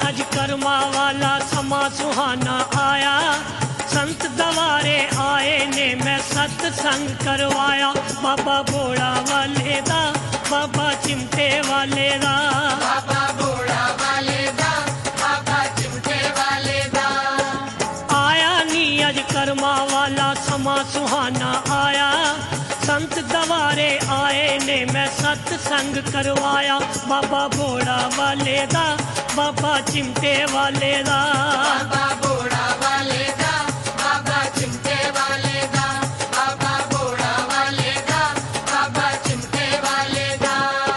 अज कर्मा वाला समा सुहाना आया, संत दवारे आए ने मैं सत्संग करवाया। बाबा भोड़ा वाले दा, बाबा चिमटे वाले दा, बाबा भोड़ा वाले दा, बाबा चिमटे वाले दा। आया नी अज कर्मा वाला समा सुहाना आया, संत दवारे आए ने मैं सत्संग करवाया। बाबा भोड़ा वाले दा, बाबा चिमटे वाले दा, बाबा भोड़ा वाले दा, बाबा चिमटे वाले दा, बाबा भोड़ा वाले दा, बाबा चिमटे वाले दा।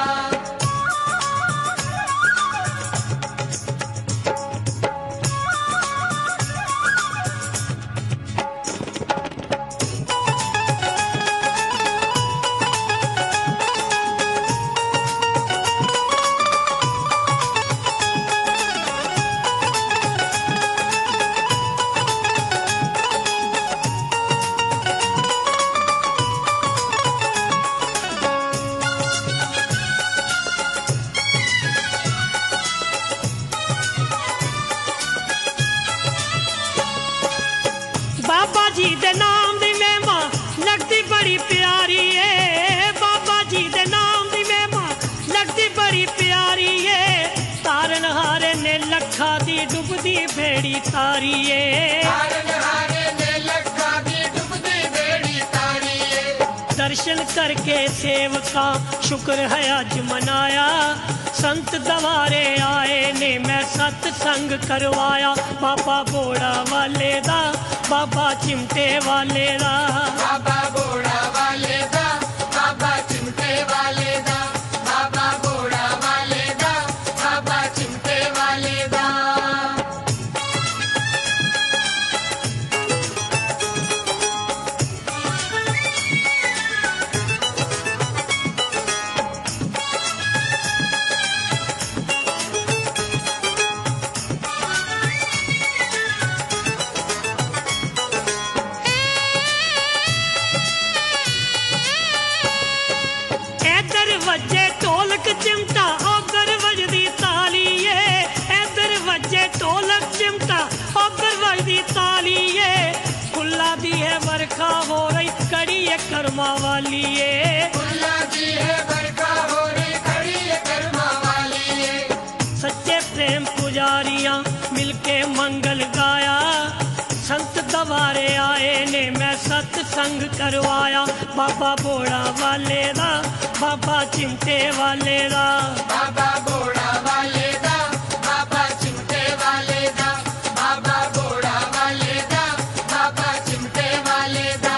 बाबा जी दे नाम दी महिमा लगदी बड़ी प्यारी है, बाबा जी दे नाम दी महिमा लगदी बड़ी प्यारी है। तारन हारे ने लखा दी डुबदी भेड़ी तारी है, तारन हारे ने लखा दी डुबदी भेड़ी तारी है। दर्शन करके सेवका शुक्र है अज मनाया, संत दवारे आए ने मैं सत्संग करवाया। बाबा भोड़ा वाले दा, बाबा चिमटे वाले दा, बाबा भोड़ा वाले दा, बाबा चिमटे वाले दा, बाबा भोड़ा वाले दा, बाबा चिमटे वाले दा। इधर वजे ढोलक चिमटा उधर वजदी ताली है, इधर वजे ढोलक चिमटा उधर वजदी ताली है। फुल्ला दी है बरखा हो रही कड़ी है कर्मा वाली है, फुल्ला दी है बरखा हो रही खड़ी है कर्मा वाली है। सच्चे प्रेम पुजारियां मिलके मंगल गाया, संत दवारे आए ने मैं सत्संग करवाया। बाबा भोड़ा वाले दा, बाबा चिमटे वाले दा, बाबा भोड़ा वाले दा, बाबा चिमटे वाले दा, बाबा भोड़ा वाले दा, बाबा चिमटे वाले दा।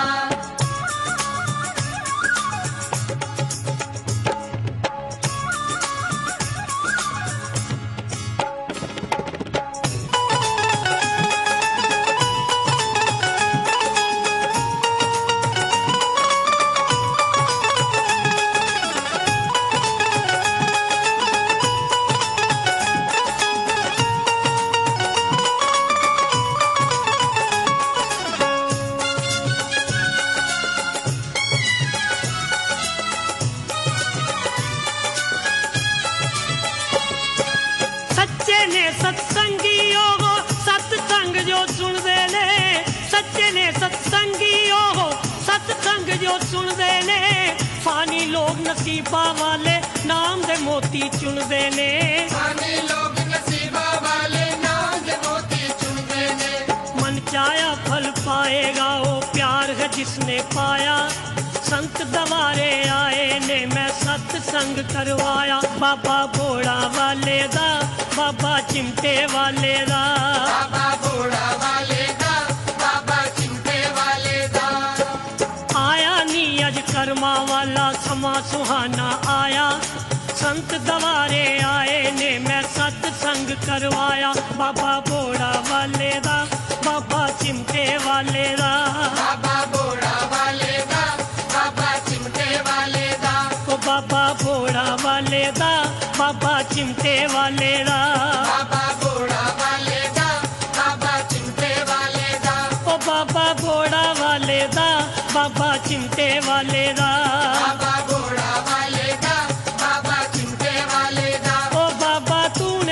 सच्चे ने सत्संगियों हो सत्संग जो सुनदे ने, सच्चे ने सत्संगियों हो सत्संग जो सुनदे ने। फानी लोग नसीबा वाले नाम दे मोती चुनदे ने, फानी लोग नसीबा वाले नाम दे मोती चुनदे ने। मन चाया फल पाएगा वो प्यार है जिसने पाया, संत दवारे आए ने मैं सत्संग करवाया। बाबा भोड़ा वाले दा, बाबा चिमटे वाले दा, बाबा भोड़ा वाले दा, बाबा चिमटे वाले दा। आया नी अज कर्मा वाला समा सुहाना आया, संत दवारे आए ने मैं सत्संग करवाया। बाबा भोड़ा वाले दा, बाबा चिमटे वाले दा, बाबा भोड़ा वाले दा, बाबा चिमटे वाले दा, ओ बाबा भोड़ा वाले दा, बाबा चिमटे वाले दा, बाबा भोड़ा वाले दा, बाबा चिमटे वाले दा, ओ बाबा भोड़ा वाले दा, बाबा चिमटे वाले दा, बाबा भोड़ा वाले दा, बाबा चिमटे वाले दा, ओ बाबा तूने वाले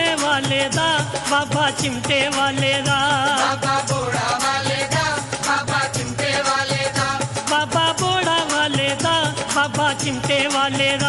वाले दा बाबा चिमटे वाले दा बाबा बोड़ा वाले दा बाबा चिमटे वाले दा बाबा बोड़ा वाले दा बाबा चिमटे वाले